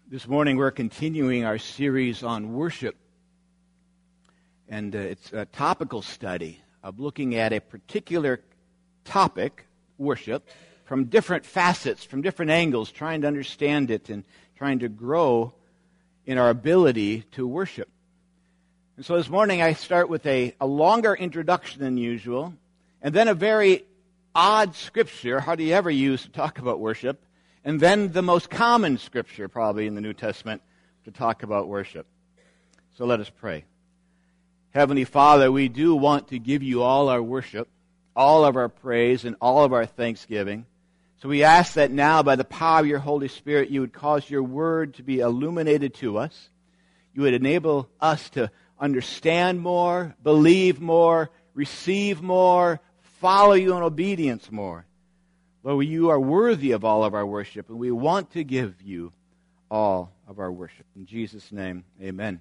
This morning we're continuing our series on worship, and it's a topical study of looking at a particular topic, worship, from different facets, from different angles, trying to understand it and trying to grow in our ability to worship. And so this morning I start with a longer introduction than usual, and then a very odd scripture, hardly ever used to talk about worship, and then the most common scripture probably in the New Testament to talk about worship. So let us pray. Heavenly Father, we do want to give you all our worship, all of our praise, and all of our thanksgiving. So we ask that now, by the power of your Holy Spirit, you would cause your word to be illuminated to us. You would enable us to understand more, believe more, receive more, follow you in obedience more. Lord, you are worthy of all of our worship, and we want to give you all of our worship. In Jesus' name, amen.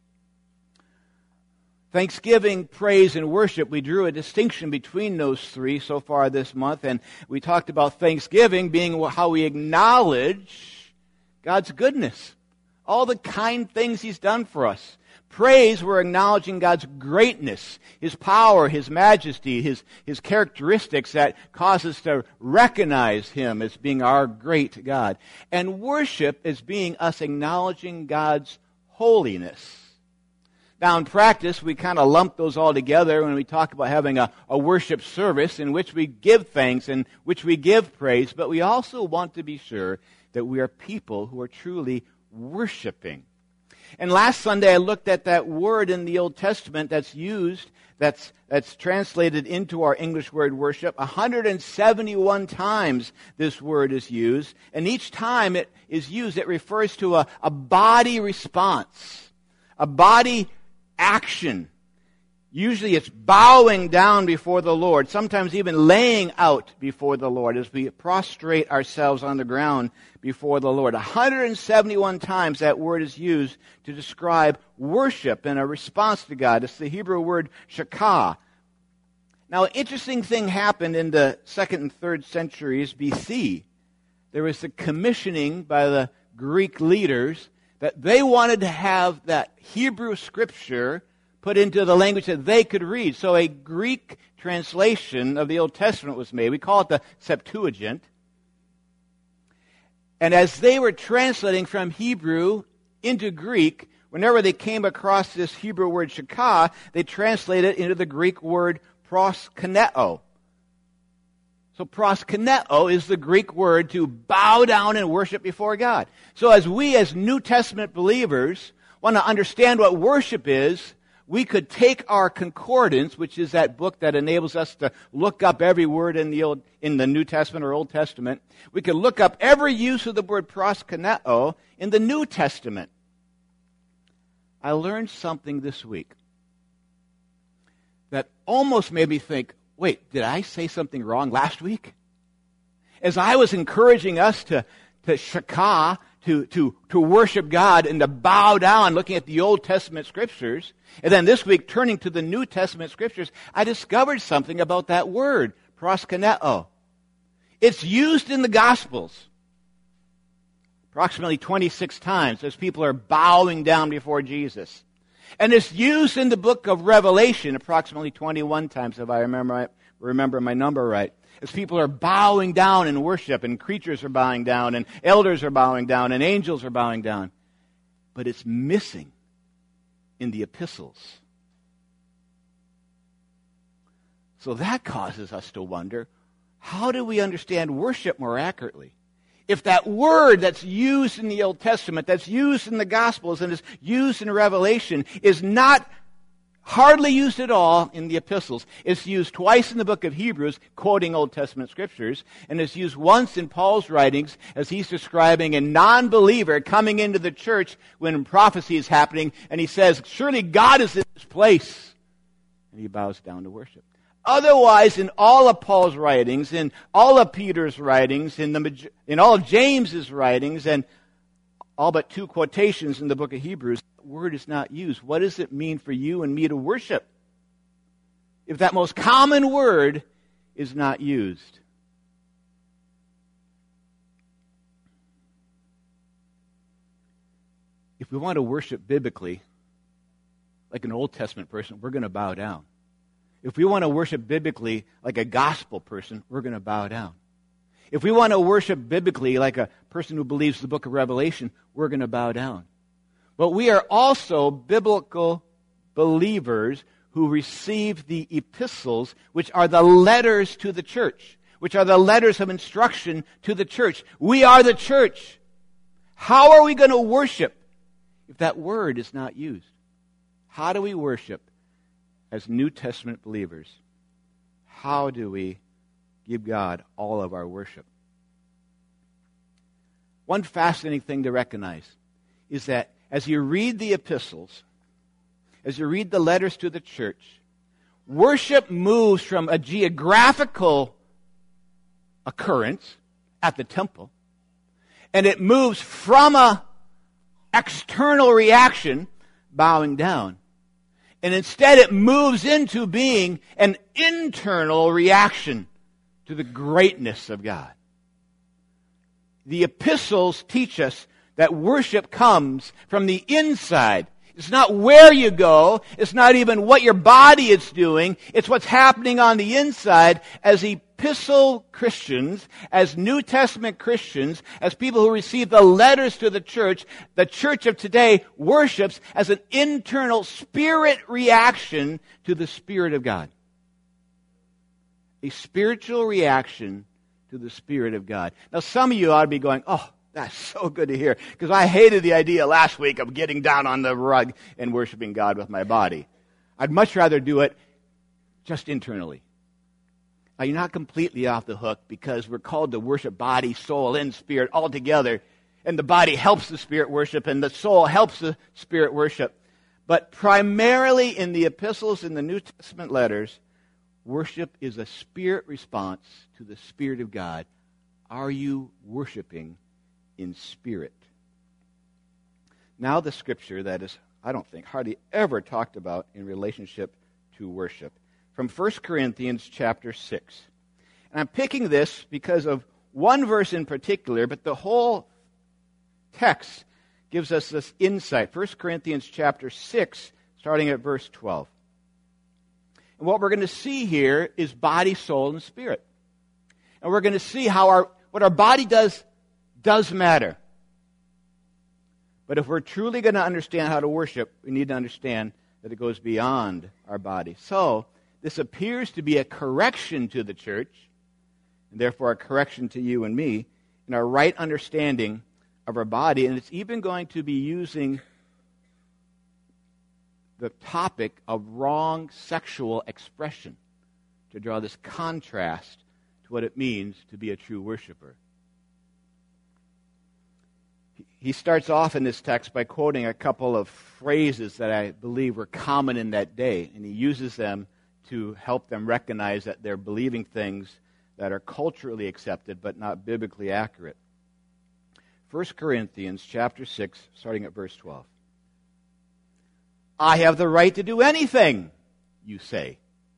Thanksgiving, praise, and worship, we drew a distinction between those three so far this month, and we talked about thanksgiving being how we acknowledge God's goodness, all the kind things He's done for us. Praise, we're acknowledging God's greatness, His power, His majesty, His characteristics that cause us to recognize Him as being our great God. And worship is being us acknowledging God's holiness. Now in practice, we kind of lump those all together when we talk about having a worship service in which we give thanks and which we give praise, but we also want to be sure that we are people who are truly worshiping. And last Sunday I looked at that word in the Old Testament that's used, that's translated into our English word worship. 171 times this word is used, and each time it is used, it refers to a body response, a body action. Usually it's bowing down before the Lord, sometimes even laying out before the Lord as we prostrate ourselves on the ground before the Lord. 171 times that word is used to describe worship and a response to God. It's the Hebrew word shakah. Now, an interesting thing happened in the 2nd and 3rd centuries BC. There was a commissioning by the Greek leaders that they wanted to have that Hebrew scripture put into the language that they could read. So a Greek translation of the Old Testament was made. We call it the Septuagint. And as they were translating from Hebrew into Greek, whenever they came across this Hebrew word shakah, they translated it into the Greek word proskuneo. So proskuneo is the Greek word to bow down and worship before God. So as we as New Testament believers want to understand what worship is, we could take our concordance, which is that book that enables us to look up every word in the New Testament or Old Testament. We could look up every use of the word proskuneo in the New Testament. I learned something this week that almost made me think, wait, did I say something wrong last week? As I was encouraging us to shakah, to worship God and to bow down looking at the Old Testament scriptures, and then this week turning to the New Testament scriptures, I discovered something about that word, proskuneo. It's used in the Gospels approximately 26 times as people are bowing down before Jesus. And it's used in the book of Revelation approximately 21 times, if I remember my number right. As people are bowing down in worship, and creatures are bowing down, and elders are bowing down, and angels are bowing down. But it's missing in the epistles. So that causes us to wonder, how do we understand worship more accurately? If that word that's used in the Old Testament, that's used in the Gospels, and is used in Revelation, is not hardly used at all in the epistles. It's used twice in the book of Hebrews, quoting Old Testament scriptures, and it's used once in Paul's writings as he's describing a non-believer coming into the church when prophecy is happening, and he says, surely God is in this place. And he bows down to worship. Otherwise, in all of Paul's writings, in all of Peter's writings, in all of James's writings, and all but 2 quotations in the book of Hebrews, that word is not used. What does it mean for you and me to worship if that most common word is not used? If we want to worship biblically, like an Old Testament person, we're going to bow down. If we want to worship biblically like a gospel person, we're going to bow down. If we want to worship biblically like a person who believes the book of Revelation, we're going to bow down. But we are also biblical believers who receive the epistles, which are the letters to the church, which are the letters of instruction to the church. We are the church. How are we going to worship if that word is not used? How do we worship as New Testament believers? How do we give God all of our worship? One fascinating thing to recognize is that as you read the epistles, as you read the letters to the church, worship moves from a geographical occurrence at the temple, and it moves from a external reaction, bowing down, and instead it moves into being an internal reaction to the greatness of God. The epistles teach us that worship comes from the inside. It's not where you go. It's not even what your body is doing. It's what's happening on the inside. As epistle Christians, as New Testament Christians, as people who receive the letters to the church of today worships as an internal spirit reaction to the Spirit of God. A spiritual reaction to the Spirit of God. Now, some of you ought to be going, oh, that's so good to hear, because I hated the idea last week of getting down on the rug and worshiping God with my body. I'd much rather do it just internally. Now, you're not completely off the hook, because we're called to worship body, soul, and spirit all together, and the body helps the spirit worship, and the soul helps the spirit worship. But primarily in the epistles and the New Testament letters, worship is a spirit response to the Spirit of God. Are you worshiping in spirit? Now the scripture that is, I don't think, hardly ever talked about in relationship to worship. From 1 Corinthians chapter 6. And I'm picking this because of one verse in particular, but the whole text gives us this insight. 1 Corinthians chapter 6, starting at verse 12. And what we're going to see here is body, soul, and spirit. And we're going to see how what our body does matter. But if we're truly going to understand how to worship, we need to understand that it goes beyond our body. So, this appears to be a correction to the church, and therefore a correction to you and me, in our right understanding of our body. And it's even going to be using the topic of wrong sexual expression to draw this contrast to what it means to be a true worshiper. He starts off in this text by quoting a couple of phrases that I believe were common in that day, and he uses them to help them recognize that they're believing things that are culturally accepted but not biblically accurate. 1 Corinthians chapter 6, starting at verse 12. I have the right to do anything, you say.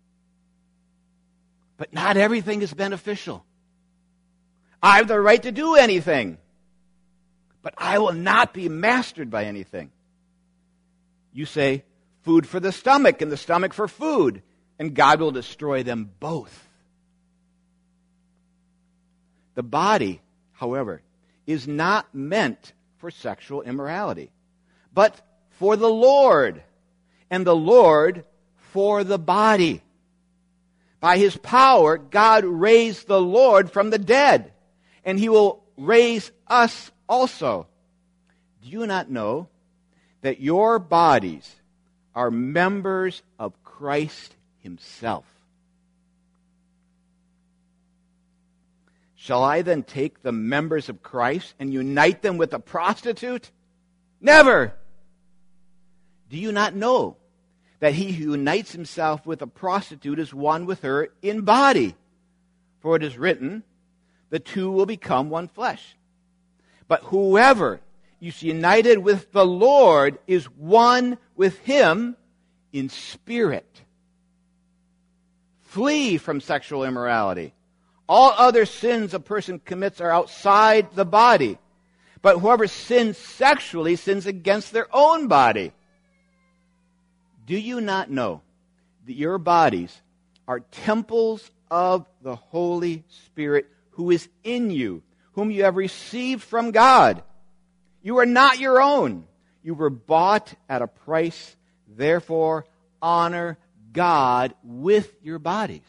But not everything is beneficial. I have the right to do anything, but I will not be mastered by anything. You say, food for the stomach and the stomach for food, and God will destroy them both. The body, however, is not meant for sexual immorality, but for the Lord, and the Lord for the body. By His power, God raised the Lord from the dead, and He will raise us also. Do you not know that your bodies are members of Christ Himself? Shall I then take the members of Christ and unite them with a prostitute? Never! Do you not know that he who unites himself with a prostitute is one with her in body? For it is written, the two will become one flesh. But whoever is united with the Lord is one with Him in spirit. Flee from sexual immorality. All other sins a person commits are outside the body, But whoever sins sexually sins against their own body. Do you not know that your bodies are temples of the Holy Spirit who is in you, whom you have received from God? You are not your own. You were bought at a price. Therefore, honor God with your bodies.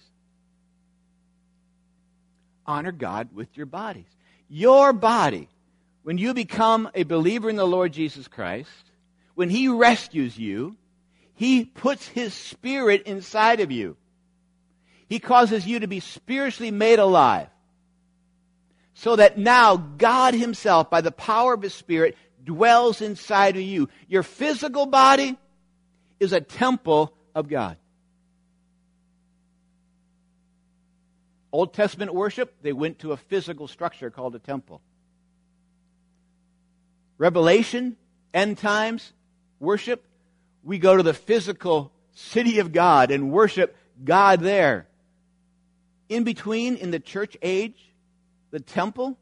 Honor God with your bodies. Your body, when you become a believer in the Lord Jesus Christ, when He rescues you, He puts His Spirit inside of you. He causes you to be spiritually made alive. So that now God Himself, by the power of His Spirit, dwells inside of you. Your physical body is a temple of God. Old Testament worship, they went to a physical structure called a temple. Revelation, end times, worship, we go to the physical city of God and worship God there. In between, in the church age, the temple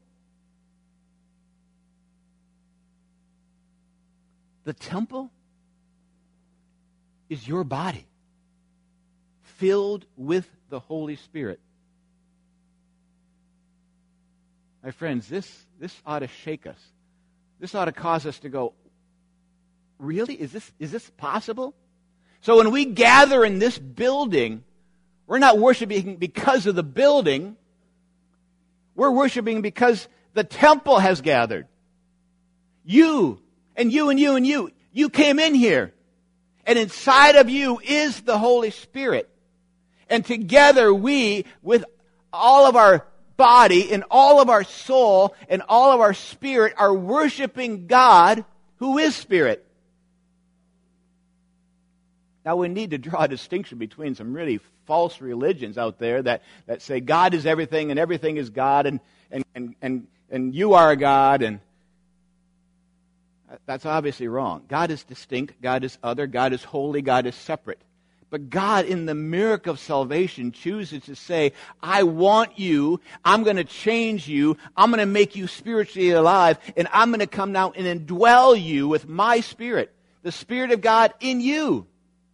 is your body, filled with the Holy Spirit. My friends, this ought to shake us. This ought to cause us to go, really? Is this possible? So when we gather in this building, we're not worshiping because of the building. We're worshiping because the temple has gathered. You, and you, and you, and you. You came in here. And inside of you is the Holy Spirit. And together we, with all of our body and all of our soul and all of our spirit, are worshiping God who is Spirit. Now we need to draw a distinction between some really false religions out there that say God is everything and everything is God and you are a God, and that's obviously wrong. God is distinct, God is other, God is holy, God is separate. But God, in the miracle of salvation, chooses to say, I want you, I'm going to change you, I'm going to make you spiritually alive, and I'm going to come down and indwell you with my Spirit, the Spirit of God in you.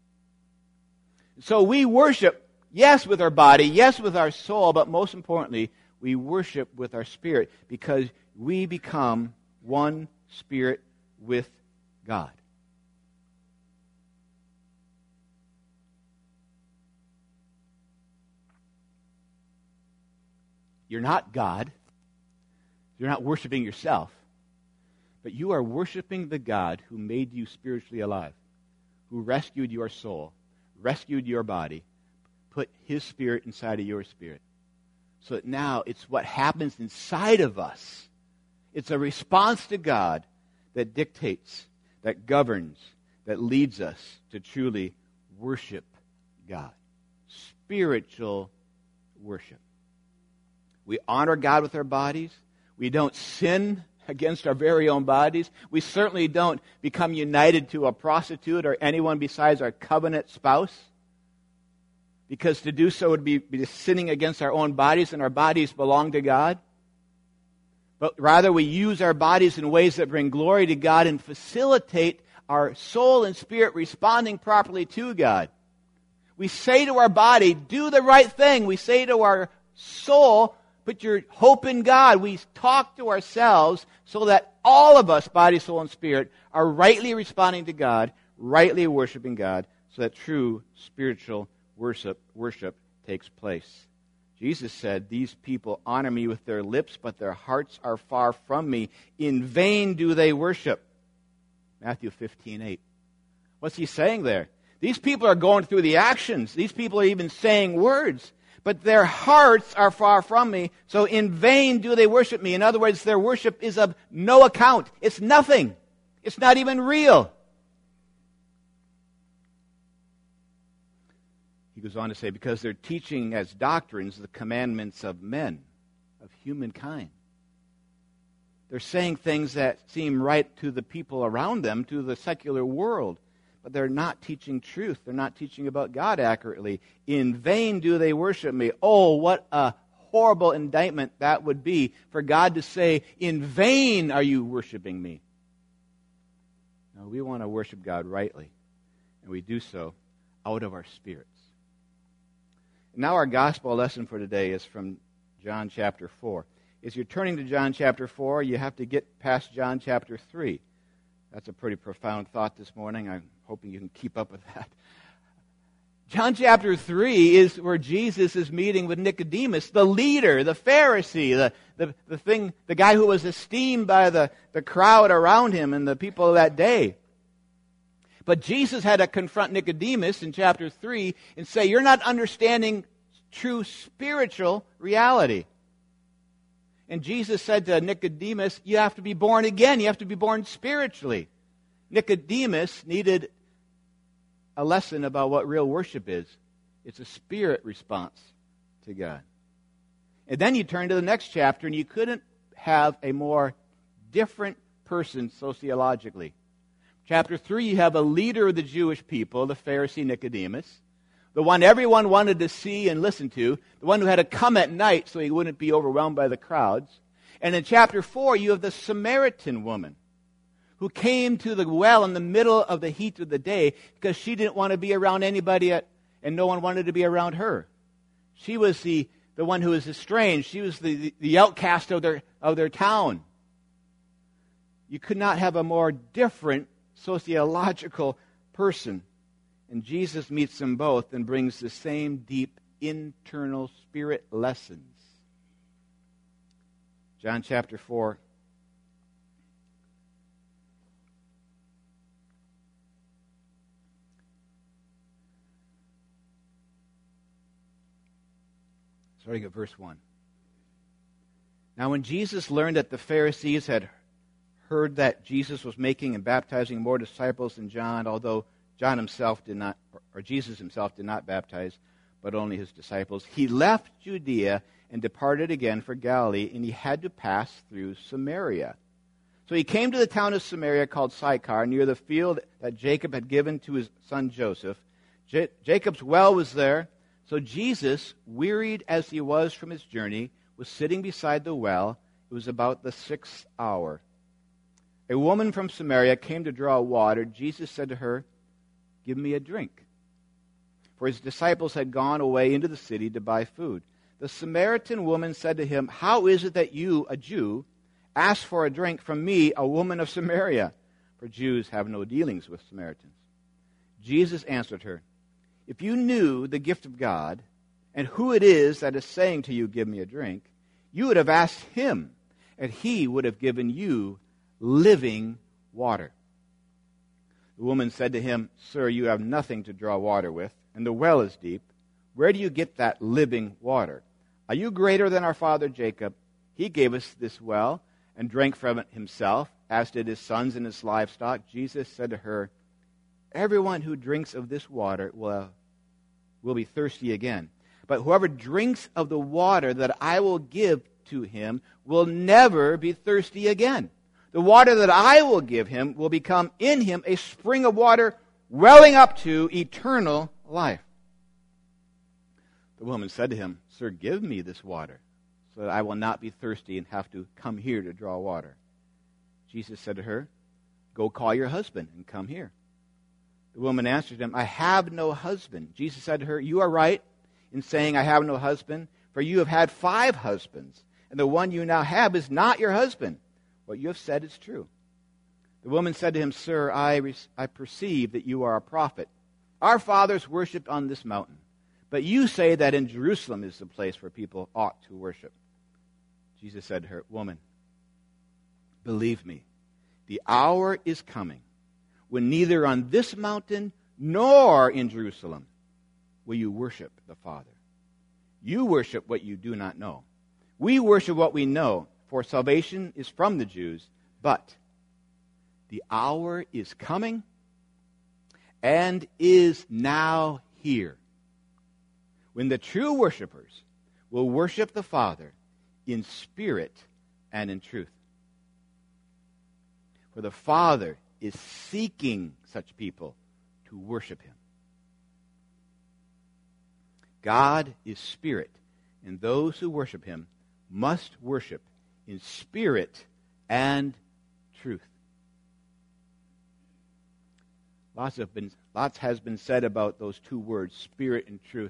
So we worship, yes, with our body, yes, with our soul, but most importantly, we worship with our spirit because we become one spirit with God. You're not God. You're not worshiping yourself. But you are worshiping the God who made you spiritually alive, who rescued your soul, rescued your body, put His Spirit inside of your spirit. So that now it's what happens inside of us. It's a response to God that dictates, that governs, that leads us to truly worship God. Spiritual worship. We honor God with our bodies. We don't sin against our very own bodies. We certainly don't become united to a prostitute or anyone besides our covenant spouse, because to do so would be sinning against our own bodies, and our bodies belong to God. But rather we use our bodies in ways that bring glory to God and facilitate our soul and spirit responding properly to God. We say to our body, do the right thing. We say to our soul, put your hope in God. We talk to ourselves so that all of us, body, soul, and spirit, are rightly responding to God, rightly worshiping God, so that true spiritual worship takes place. Jesus said, these people honor me with their lips, but their hearts are far from me. In vain do they worship. Matthew 15:8. What's he saying there? These people are going through the actions. These people are even saying words. But their hearts are far from me, so in vain do they worship me. In other words, their worship is of no account. It's nothing. It's not even real. He goes on to say, because they're teaching as doctrines the commandments of men, of humankind. They're saying things that seem right to the people around them, to the secular world. But they're not teaching truth. They're not teaching about God accurately. In vain do they worship me. Oh, what a horrible indictment that would be for God to say, in vain are you worshiping me. No, we want to worship God rightly, and we do so out of our spirits. Now our gospel lesson for today is from John chapter 4. As you're turning to John chapter 4, you have to get past John chapter 3. That's a pretty profound thought this morning. I'm hoping you can keep up with that. John chapter 3 is where Jesus is meeting with Nicodemus, the leader, the Pharisee, the guy who was esteemed by the crowd around him and the people of that day. But Jesus had to confront Nicodemus in chapter 3 and say, you're not understanding true spiritual reality. And Jesus said to Nicodemus, you have to be born again. You have to be born spiritually. Nicodemus needed a lesson about what real worship is. It's a spirit response to God. And then you turn to the next chapter, and you couldn't have a more different person sociologically. Chapter 3, you have a leader of the Jewish people, the Pharisee Nicodemus, the one everyone wanted to see and listen to, the one who had to come at night so he wouldn't be overwhelmed by the crowds. And in chapter 4, you have the Samaritan woman who came to the well in the middle of the heat of the day because she didn't want to be around anybody and no one wanted to be around her. She was the one who was estranged. She was the outcast of their town. You could not have a more different sociological person. And Jesus meets them both and brings the same deep internal spirit lessons. John chapter 4. Starting at verse 1. Now when Jesus learned that the Pharisees had heard that Jesus was making and baptizing more disciples than John, although Jesus himself did not baptize, but only his disciples, he left Judea and departed again for Galilee, and he had to pass through Samaria. So he came to the town of Samaria called Sychar, near the field that Jacob had given to his son Joseph. Jacob's well was there. So Jesus, wearied as he was from his journey, was sitting beside the well. It was about the 6th hour. A woman from Samaria came to draw water. Jesus said to her, "Give me a drink." For his disciples had gone away into the city to buy food. The Samaritan woman said to him, "How is it that you, a Jew, ask for a drink from me, a woman of Samaria?" For Jews have no dealings with Samaritans. Jesus answered her, "If you knew the gift of God, and who it is that is saying to you, 'Give me a drink,' you would have asked him, and he would have given you living water." The woman said to him, "Sir, you have nothing to draw water with, and the well is deep. Where do you get that living water? Are you greater than our father Jacob? He gave us this well and drank from it himself, as did his sons and his livestock." Jesus said to her, "Everyone who drinks of this water will be thirsty again. But whoever drinks of the water that I will give to him will never be thirsty again. The water that I will give him will become in him a spring of water welling up to eternal life." The woman said to him, "Sir, give me this water, so that I will not be thirsty and have to come here to draw water." Jesus said to her, "Go call your husband and come here." The woman answered him, "I have no husband." Jesus said to her, "You are right in saying, 'I have no husband,' for you have had 5 husbands, and the one you now have is not your husband. What you have said is true." The woman said to him, "Sir, I perceive that you are a prophet. Our fathers worshipped on this mountain, but you say that in Jerusalem is the place where people ought to worship." Jesus said to her, "Woman, believe me, the hour is coming when neither on this mountain nor in Jerusalem will you worship the Father. You worship what you do not know. We worship what we know, for salvation is from the Jews. But the hour is coming and is now here when the true worshipers will worship the Father in spirit and in truth. For the Father is seeking such people to worship him. God is spirit, And those who worship him must worship in spirit and truth. Lots has been said about those two words, spirit and truth.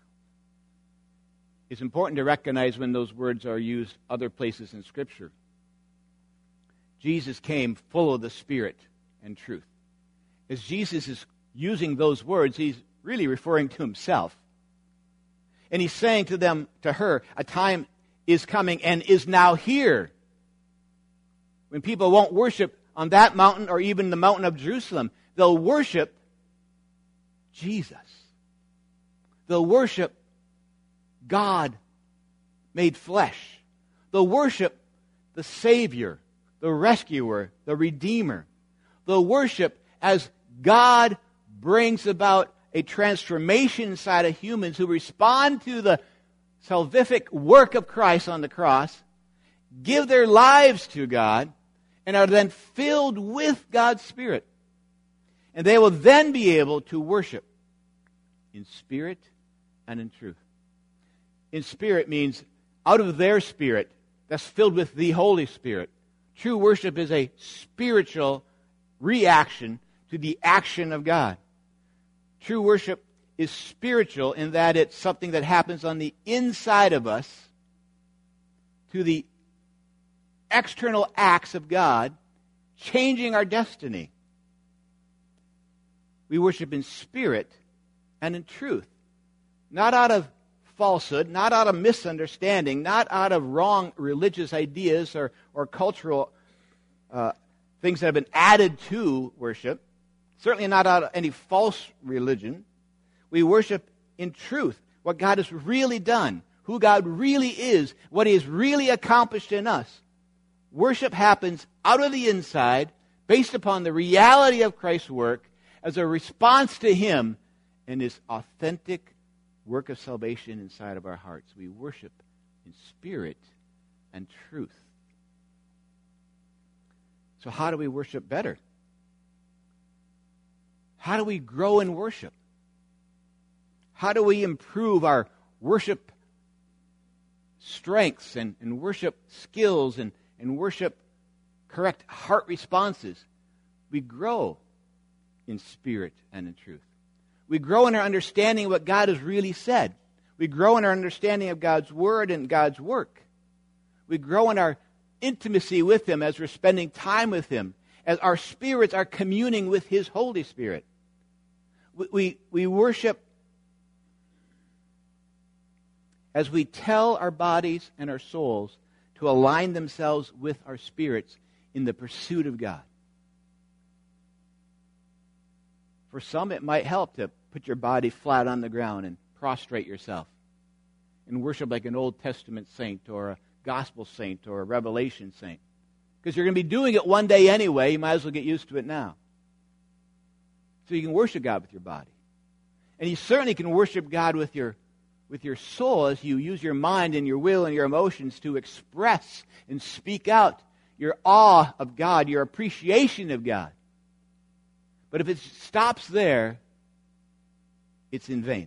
It's important to recognize when those words are used other places in Scripture. Jesus came full of the Spirit and truth. As Jesus is using those words, he's really referring to himself. And he's saying to her, a time is coming and is now here when people won't worship on that mountain or even the mountain of Jerusalem. They'll worship Jesus. They'll worship God made flesh. They'll worship the Savior, the Rescuer, the Redeemer. They'll worship as God brings about a transformation inside of humans who respond to the salvific work of Christ on the cross, give their lives to God, and are then filled with God's Spirit. And they will then be able to worship in spirit and in truth. In spirit means out of their spirit that's filled with the Holy Spirit. True worship is a spiritual reaction to the action of God. True worship is spiritual in that it's something that happens on the inside of us to the external acts of God, changing our destiny. We worship in spirit and in truth. Not out of falsehood, not out of misunderstanding, not out of wrong religious ideas or cultural things that have been added to worship. Certainly not out of any false religion. We worship in truth, what God has really done, who God really is, what He has really accomplished in us. Worship happens out of the inside, based upon the reality of Christ's work, as a response to Him and His authentic work of salvation inside of our hearts. We worship in spirit and truth. So how do we worship better? How do we grow in worship? How do we improve our worship strengths and worship skills and worship correct heart responses? We grow in spirit and in truth. We grow in our understanding of what God has really said. We grow in our understanding of God's Word and God's work. We grow in our intimacy with Him as we're spending time with Him, as our spirits are communing with His Holy Spirit. We worship as we tell our bodies and our souls to align themselves with our spirits in the pursuit of God. For some, it might help to put your body flat on the ground and prostrate yourself and worship like an Old Testament saint or a gospel saint or a Revelation saint. Because you're going to be doing it one day anyway. You might as well get used to it now. So you can worship God with your body. And you certainly can worship God with your soul as you use your mind and your will and your emotions to express and speak out your awe of God, your appreciation of God. But if it stops there, it's in vain.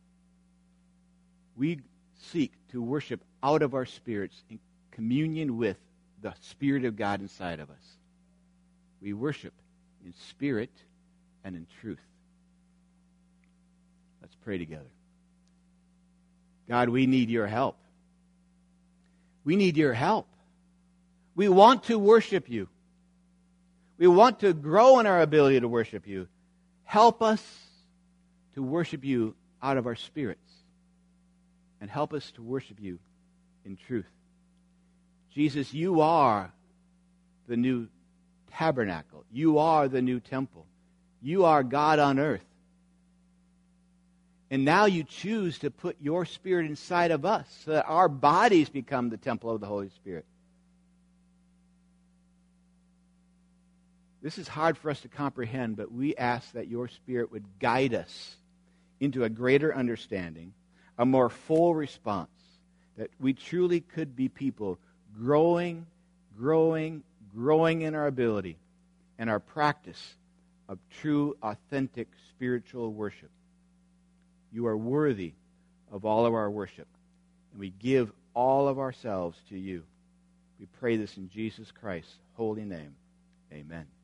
We seek to worship out of our spirits in communion with the Spirit of God inside of us. We worship in spirit and in truth. Let's pray together. God, we need your help. We need your help. We want to worship you. We want to grow in our ability to worship you. Help us to worship you out of our spirits. And help us to worship you in truth. Jesus, you are the new tabernacle. You are the new temple. You are God on earth. And now you choose to put your Spirit inside of us so that our bodies become the temple of the Holy Spirit. This is hard for us to comprehend, but we ask that your Spirit would guide us into a greater understanding, a more full response, that we truly could be people growing in our ability and our practice of true, authentic spiritual worship. You are worthy of all of our worship. and we give all of ourselves to you. We pray this in Jesus Christ's holy name. Amen.